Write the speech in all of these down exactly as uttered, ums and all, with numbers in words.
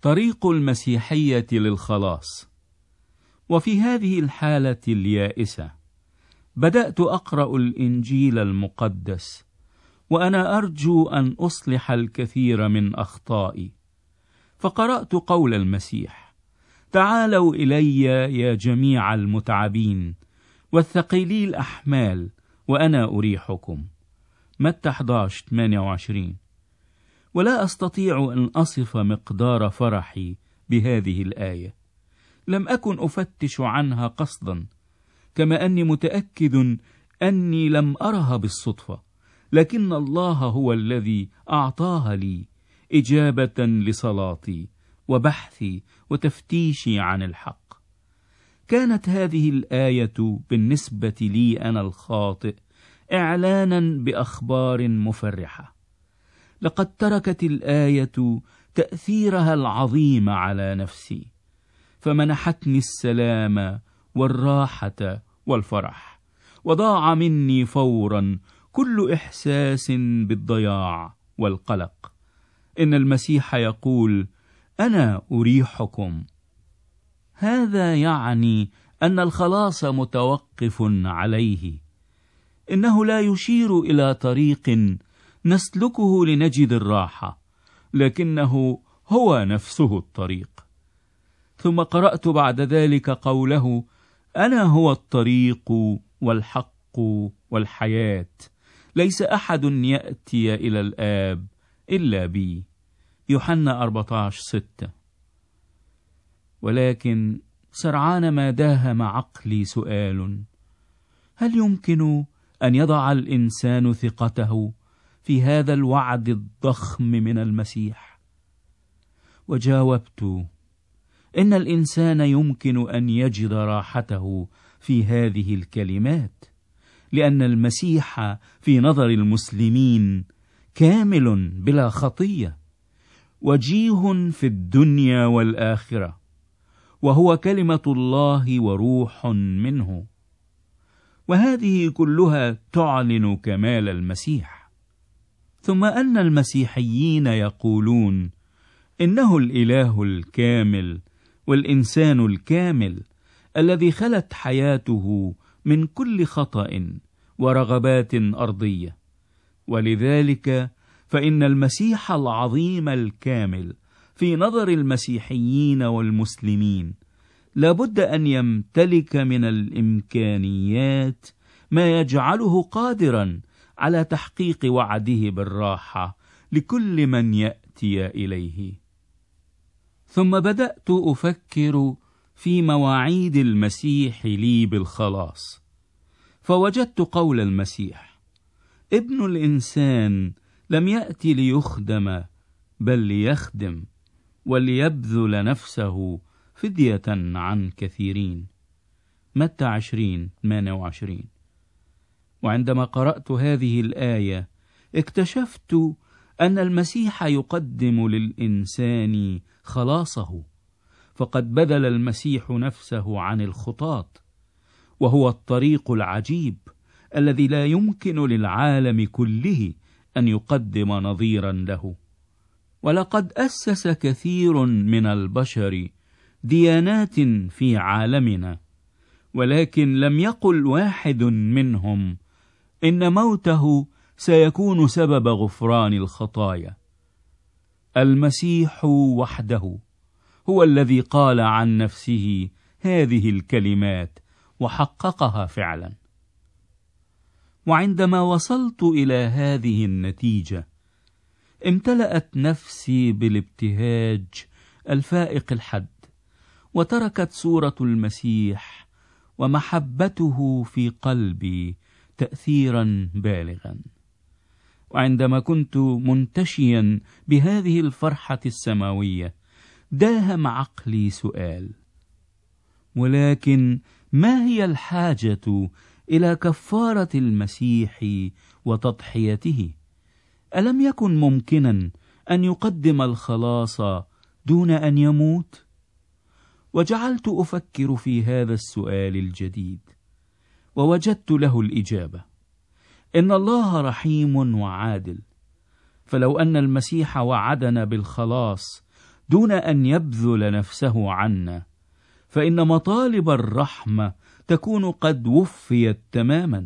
طريق المسيحية للخلاص. وفي هذه الحالة اليائسة بدأت أقرأ الإنجيل المقدس وأنا أرجو أن أصلح الكثير من أخطائي، فقرأت قول المسيح: تعالوا إلي يا جميع المتعبين والثقيلي الأحمال وأنا أريحكم. متى أحد عشر ثمانية وعشرين. ولا أستطيع أن أصف مقدار فرحي بهذه الآية. لم أكن أفتش عنها قصدا، كما أني متأكد أني لم أرها بالصدفة، لكن الله هو الذي أعطاها لي إجابة لصلاتي وبحثي وتفتيشي عن الحق. كانت هذه الآية بالنسبة لي أنا الخاطئ إعلانا بأخبار مفرحة. لقد تركت الآية تأثيرها العظيم على نفسي، فمنحتني السلام والراحة والفرح، وضاع مني فورا كل إحساس بالضياع والقلق. إن المسيح يقول: أنا أريحكم. هذا يعني أن الخلاص متوقف عليه. إنه لا يشير إلى طريق نسلكه لنجد الراحة، لكنه هو نفسه الطريق. ثم قرأت بعد ذلك قوله: أنا هو الطريق والحق والحياة، ليس أحد يأتي إلى الآب إلا بي. يوحنا أربعة عشر ستة. ولكن سرعان ما داهم عقلي سؤال: هل يمكن أن يضع الإنسان ثقته في هذا الوعد الضخم من المسيح؟ وجاوبت: إن الإنسان يمكن أن يجد راحته في هذه الكلمات، لأن المسيح في نظر المسلمين كامل بلا خطية، وجيه في الدنيا والآخرة، وهو كلمة الله وروح منه. وهذه كلها تعلن كمال المسيح. ثم أن المسيحيين يقولون إنه الإله الكامل والإنسان الكامل الذي خلت حياته من كل خطأ ورغبات أرضية. ولذلك فإن المسيح العظيم الكامل في نظر المسيحيين والمسلمين لابد أن يمتلك من الإمكانيات ما يجعله قادرا على تحقيق وعده بالراحة لكل من يأتي إليه. ثم بدأت أفكر في مواعيد المسيح لي بالخلاص، فوجدت قول المسيح: ابن الإنسان لم يأتي ليخدم بل ليخدم وليبذل نفسه فدية عن كثيرين. متى عشرين ثمانية وعشرين. وعندما قرأت هذه الآية اكتشفت أن المسيح يقدم للإنسان خلاصه، فقد بذل المسيح نفسه عن الخطاة، وهو الطريق العجيب الذي لا يمكن للعالم كله أن يقدم نظيرا له. ولقد أسس كثير من البشر ديانات في عالمنا، ولكن لم يقل واحد منهم إن موته سيكون سبب غفران الخطايا. المسيح وحده هو الذي قال عن نفسه هذه الكلمات وحققها فعلا. وعندما وصلت إلى هذه النتيجة امتلأت نفسي بالابتهاج الفائق الحد، وتركت صورة المسيح ومحبته في قلبي تأثيرا بالغا. وعندما كنت منتشيا بهذه الفرحة السماوية داهم عقلي سؤال: ولكن ما هي الحاجة إلى كفارة المسيح وتضحيته؟ ألم يكن ممكنا أن يقدم الخلاص دون أن يموت؟ وجعلت أفكر في هذا السؤال الجديد، ووجدت له الإجابة: إن الله رحيم وعادل، فلو أن المسيح وعدنا بالخلاص دون أن يبذل نفسه عنا، فإن مطالب الرحمة تكون قد وفيت تماما.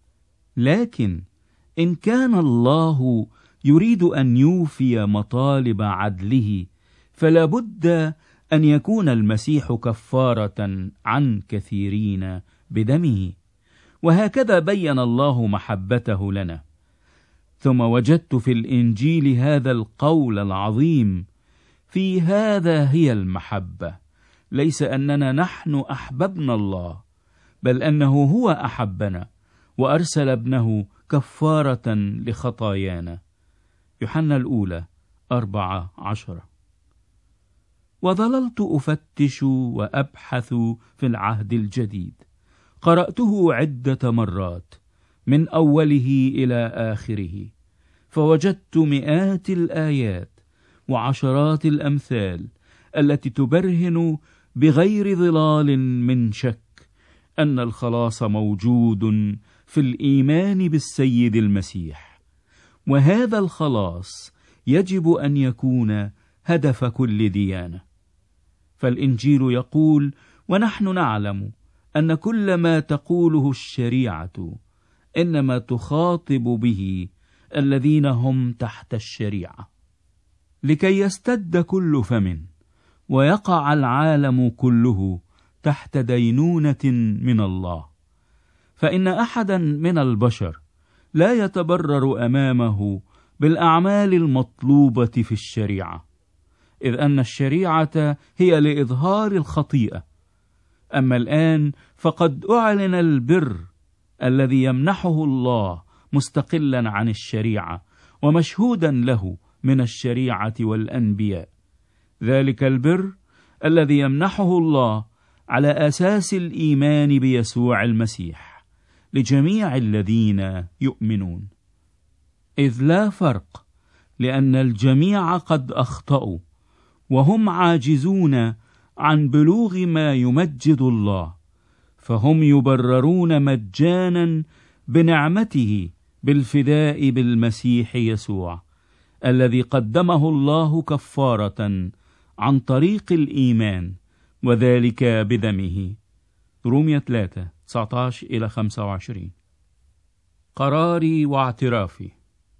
لكن إن كان الله يريد أن يوفي مطالب عدله، فلا بد أن يكون المسيح كفارة عن كثيرين بدمه، وهكذا بين الله محبته لنا. ثم وجدت في الإنجيل هذا القول العظيم: في هذا هي المحبة، ليس أننا نحن أحببنا الله، بل أنه هو أحبنا وأرسل ابنه كفارة لخطايانا. يوحنا الأولى أربعة عشرة. وظللت أفتش وأبحث في العهد الجديد، قرأته عدة مرات من أوله إلى آخره، فوجدت مئات الآيات وعشرات الأمثال التي تبرهن بغير ظلال من شك أن الخلاص موجود في الإيمان بالسيد المسيح، وهذا الخلاص يجب أن يكون هدف كل ديانة. فالإنجيل يقول: ونحن نعلم أن كل ما تقوله الشريعة إنما تخاطب به الذين هم تحت الشريعة، لكي يستد كل فم ويقع العالم كله تحت دينونة من الله. فإن أحدا من البشر لا يتبرر أمامه بالأعمال المطلوبة في الشريعة، إذ أن الشريعة هي لإظهار الخطيئة. أما الآن فقد أعلن البر الذي يمنحه الله مستقلا عن الشريعة ومشهودا له من الشريعة والأنبياء، ذلك البر الذي يمنحه الله على أساس الإيمان بيسوع المسيح لجميع الذين يؤمنون. إذ لا فرق، لأن الجميع قد أخطأوا وهم عاجزون عن بلوغ ما يمجد الله، فهم يبررون مجانا بنعمته بالفداء بالمسيح يسوع الذي قدمه الله كفارة عن طريق الإيمان، وذلك بدمه. رومية ثلاثة تسعة عشر إلى خمسة وعشرين. قراري واعترافي.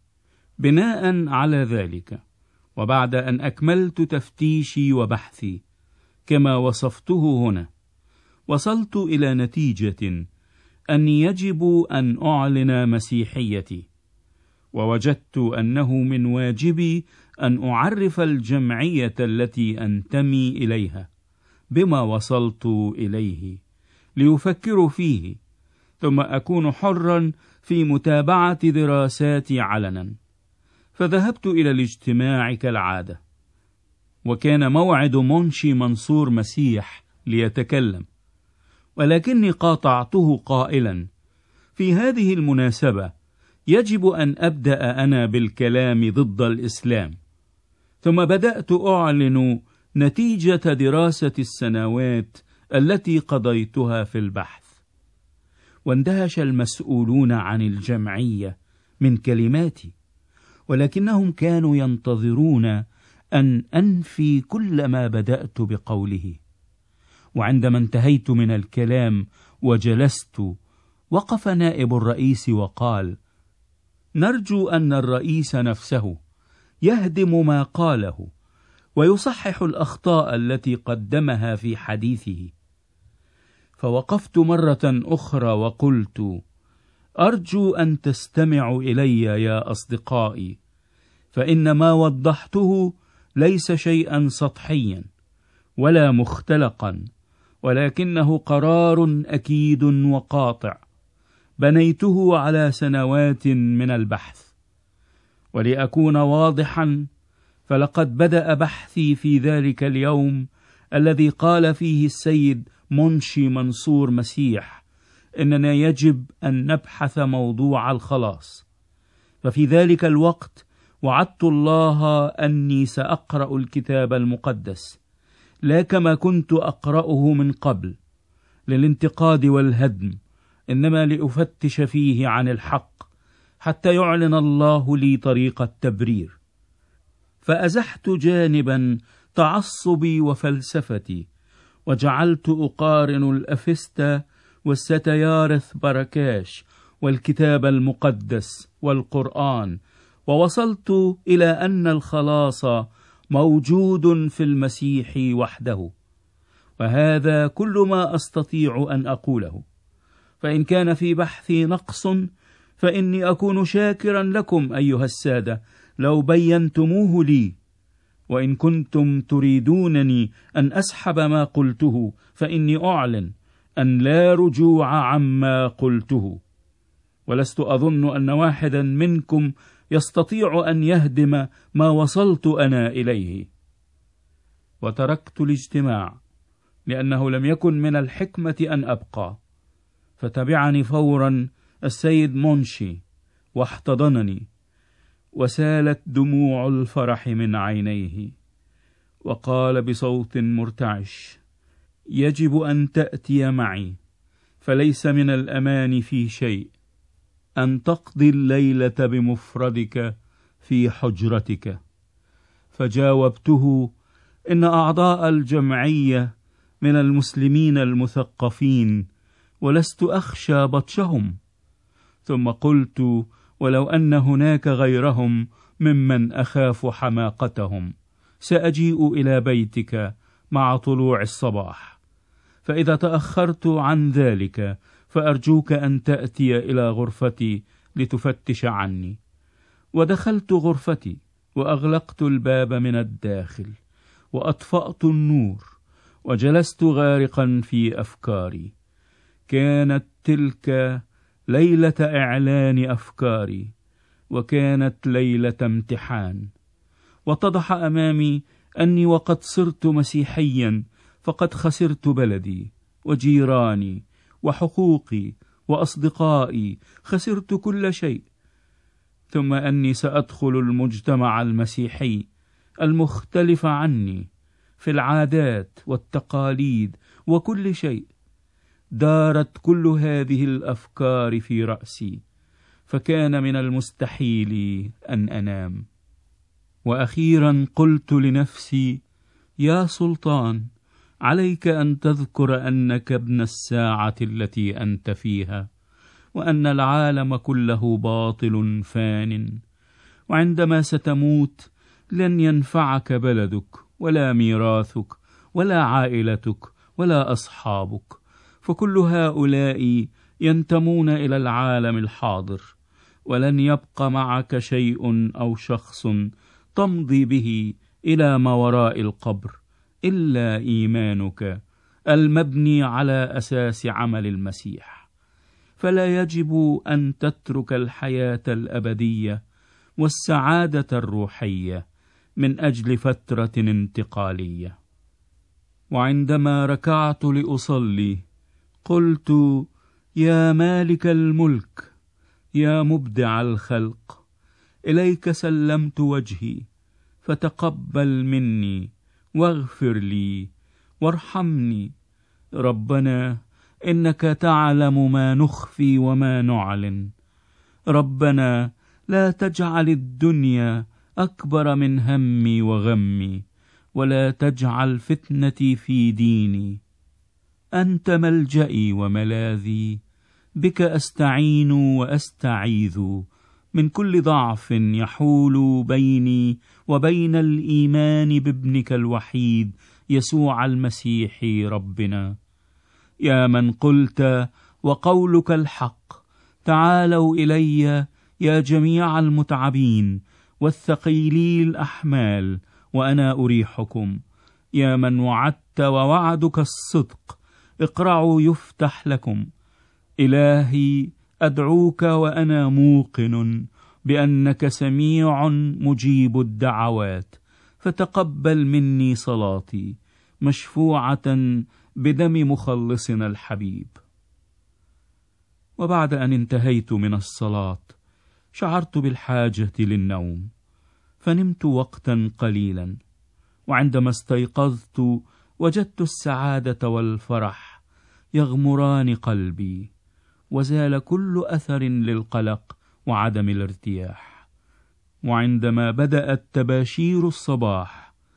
بناء على ذلك، وبعد أن أكملت تفتيشي وبحثي كما وصفته هنا، وصلت إلى نتيجة أني يجب أن أعلن مسيحيتي، ووجدت أنه من واجبي أن أعرف الجمعية التي أنتمي إليها بما وصلت إليه ليفكروا فيه، ثم أكون حرا في متابعة دراساتي علنا. فذهبت إلى الاجتماع كالعادة، وكان موعد منشي منصور مسيح ليتكلم، ولكني قاطعته قائلا: في هذه المناسبة يجب أن أبدأ أنا بالكلام ضد الإسلام. ثم بدأت أعلن نتيجة دراسة السنوات التي قضيتها في البحث، واندهش المسؤولون عن الجمعية من كلماتي، ولكنهم كانوا ينتظرون أن أنفي كل ما بدأت بقوله. وعندما انتهيت من الكلام وجلست، وقف نائب الرئيس وقال: نرجو أن الرئيس نفسه يهدم ما قاله ويصحح الأخطاء التي قدمها في حديثه. فوقفت مرة أخرى وقلت: أرجو أن تستمعوا إلي يا أصدقائي، فإن ما وضحته ليس شيئا سطحيا ولا مختلقا، ولكنه قرار أكيد وقاطع بنيته على سنوات من البحث. ولأكون واضحا، فلقد بدأ بحثي في ذلك اليوم الذي قال فيه السيد منشي منصور مسيح إننا يجب أن نبحث موضوع الخلاص. ففي ذلك الوقت وعدت الله أني سأقرأ الكتاب المقدس، لا كما كنت أقرأه من قبل للانتقاد والهدم، إنما لأفتش فيه عن الحق حتى يعلن الله لي طريق التبرير. فأزحت جانبا تعصبي وفلسفتي، وجعلت أقارن الأفستا والستيارث بركاش والكتاب المقدس والقرآن، ووصلت إلى أن الخلاص موجود في المسيح وحده. وهذا كل ما أستطيع أن أقوله، فإن كان في بحثي نقص فإني أكون شاكرا لكم أيها السادة لو بينتموه لي، وإن كنتم تريدونني أن أسحب ما قلته فإني أعلن أن لا رجوع عما قلته، ولست أظن أن واحدا منكم يستطيع أن يهدم ما وصلت أنا إليه. وتركت الاجتماع لأنه لم يكن من الحكمة أن أبقى، فتبعني فورا السيد مونشي واحتضنني، وسالت دموع الفرح من عينيه، وقال بصوت مرتعش: يجب أن تأتي معي، فليس من الأمان في شيء أن تقضي الليلة بمفردك في حجرتك. فجاوبته: إن أعضاء الجمعية من المسلمين المثقفين، ولست أخشى بطشهم. ثم قلت: ولو أن هناك غيرهم ممن أخاف حماقتهم، سأجيء إلى بيتك مع طلوع الصباح، فإذا تأخرت عن ذلك فأرجوك أن تأتي إلى غرفتي لتفتش عني. ودخلت غرفتي وأغلقت الباب من الداخل وأطفأت النور، وجلست غارقا في أفكاري. كانت تلك ليلة إعلان أفكاري، وكانت ليلة امتحان. واتضح أمامي أني وقد صرت مسيحيا فقد خسرت بلدي وجيراني وحقوقي وأصدقائي، خسرت كل شيء. ثم أني سأدخل المجتمع المسيحي المختلف عني في العادات والتقاليد وكل شيء. دارت كل هذه الأفكار في رأسي، فكان من المستحيل أن أنام. وأخيرا قلت لنفسي: يا سلطان، عليك أن تذكر أنك ابن الساعة التي أنت فيها، وأن العالم كله باطل فان، وعندما ستموت لن ينفعك بلدك ولا ميراثك ولا عائلتك ولا أصحابك، فكل هؤلاء ينتمون إلى العالم الحاضر، ولن يبقى معك شيء أو شخص تمضي به إلى ما وراء القبر إلا إيمانك المبني على أساس عمل المسيح. فلا يجب أن تترك الحياة الأبدية والسعادة الروحية من أجل فترة انتقالية. وعندما ركعت لأصلي قلت: يا مالك الملك، يا مبدع الخلق، إليك سلمت وجهي، فتقبل مني واغفر لي وارحمني. ربنا، إنك تعلم ما نخفي وما نعلن. ربنا، لا تجعل الدنيا أكبر من همي وغمي، ولا تجعل فتنتي في ديني. أنت ملجئي وملاذي، بك أستعين وأستعيذ من كل ضعف يحول بيني وبين الإيمان بابنك الوحيد يسوع المسيح ربنا. يا من قلت وقولك الحق: تعالوا إلي يا جميع المتعبين والثقيلي الأحمال وأنا أريحكم. يا من وعدت ووعدك الصدق: اقرعوا يفتح لكم. إلهي، أدعوك وأنا موقن بأنك سميع مجيب الدعوات، فتقبل مني صلاتي مشفوعة بدم مخلصنا الحبيب. وبعد أن انتهيت من الصلاة شعرت بالحاجة للنوم، فنمت وقتا قليلا، وعندما استيقظت وجدت السعادة والفرح يغمران قلبي، وزال كل أثر للقلق وعدم الارتياح. وعندما بدأت تباشير الصباح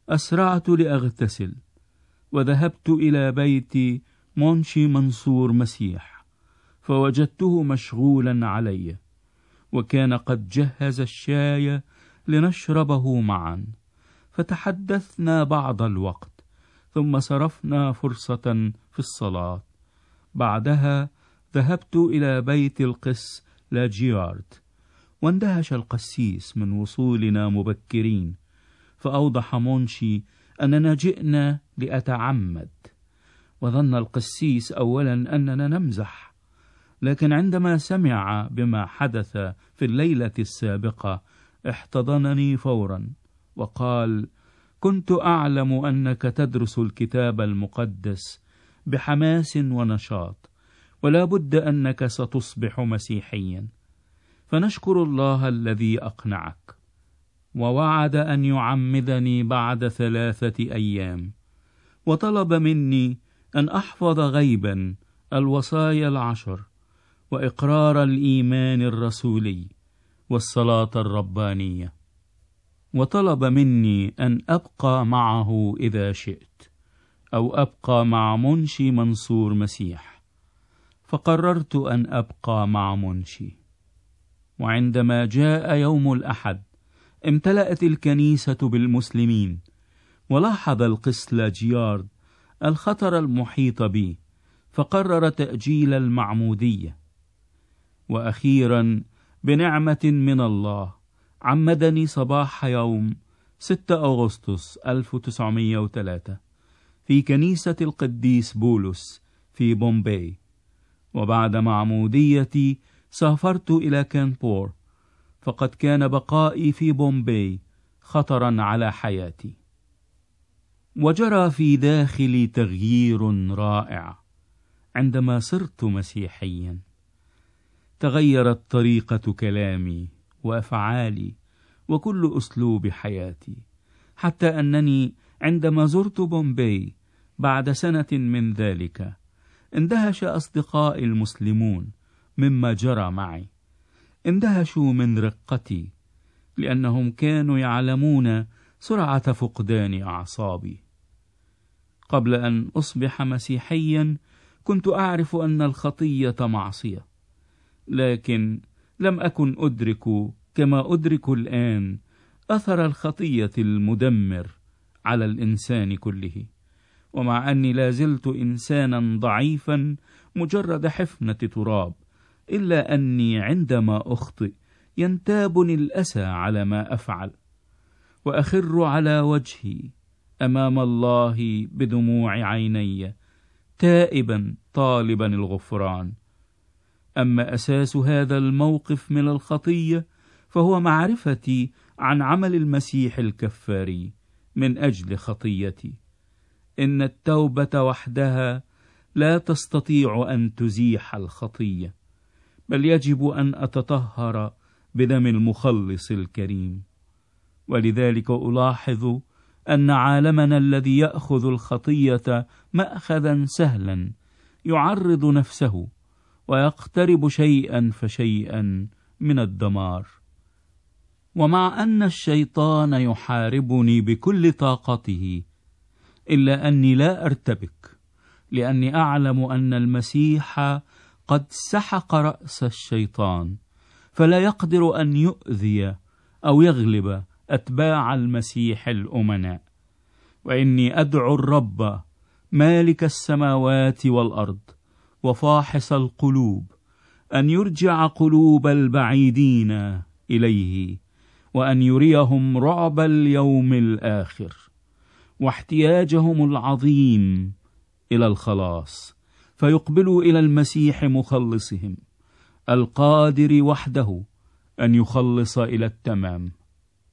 أسرعت لأغتسل وذهبت إلى بيت مونشي منصور مسيح، فوجدته مشغولا علي، وكان قد جهز الشاي لنشربه معا، فتحدثنا بعض الوقت، ثم صرفنا فرصة في الصلاة. بعدها ذهبت إلى بيت القس لاجيارد، واندهش القسيس من وصولنا مبكرين، فأوضح مونشي أننا جئنا لأتعمد، وظن القسيس أولا أننا نمزح، لكن عندما سمع بما حدث في الليلة السابقة احتضنني فورا وقال: كنت أعلم أنك تدرس الكتاب المقدس بحماس ونشاط، ولا بد أنك ستصبح مسيحيا، فنشكر الله الذي أقنعك. ووعد أن يعمدني بعد ثلاثة أيام، وطلب مني أن أحفظ غيبا الوصايا العشر وإقرار الإيمان الرسولي والصلاة الربانية، وطلب مني أن أبقى معه إذا شئت، أو أبقى مع منشي منصور مسيح، فقررت أن أبقى مع منشي. وعندما جاء يوم الأحد امتلأت الكنيسة بالمسلمين، ولاحظ القس لاجيارد الخطر المحيط بي، فقرر تأجيل المعمودية. وأخيرا بنعمة من الله عمدني صباح يوم ستة أغسطس ألف وتسعمائة وثلاثة في كنيسة القديس بولس في بومباي. وبعد معموديتي سافرت إلى كانبور، فقد كان بقائي في بومباي خطرا على حياتي. وجرى في داخلي تغيير رائع عندما صرت مسيحيا. تغيرت طريقة كلامي وأفعالي وكل أسلوب حياتي، حتى أنني عندما زرت بومباي بعد سنة من ذلك اندهش أصدقائي المسلمون مما جرى معي. اندهشوا من رقتي، لأنهم كانوا يعلمون سرعة فقدان أعصابي. قبل أن أصبح مسيحيا كنت أعرف أن الخطية معصية، لكن لم أكن أدرك كما أدرك الآن أثر الخطية المدمر على الإنسان كله. ومع أني لازلت إنسانا ضعيفا مجرد حفنة تراب، إلا أني عندما أخطئ ينتابني الأسى على ما أفعل، وأخر على وجهي أمام الله بدموع عيني تائبا طالبا الغفران. أما أساس هذا الموقف من الخطية فهو معرفتي عن عمل المسيح الكفاري من أجل خطيتي. إن التوبة وحدها لا تستطيع أن تزيح الخطية، بل يجب أن أتطهر بدم المخلص الكريم. ولذلك ألاحظ أن عالمنا الذي يأخذ الخطية مأخذا سهلا يعرض نفسه ويقترب شيئا فشيئا من الدمار. ومع أن الشيطان يحاربني بكل طاقته، إلا أني لا أرتبك، لأني أعلم أن المسيح قد سحق رأس الشيطان، فلا يقدر أن يؤذي أو يغلب أتباع المسيح الأمناء. وإني أدعو الرب مالك السماوات والأرض وفاحص القلوب أن يرجع قلوب البعيدين إليه، وأن يريهم رعب اليوم الآخر واحتياجهم العظيم إلى الخلاص، فيقبلوا إلى المسيح مخلصهم القادر وحده أن يخلص إلى التمام.